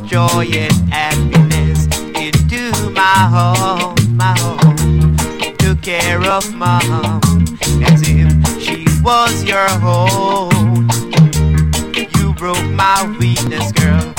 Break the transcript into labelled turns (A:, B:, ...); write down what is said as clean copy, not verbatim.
A: joy and happiness into my home. Took care of mom as if she was your own. You broke my weakness, girl.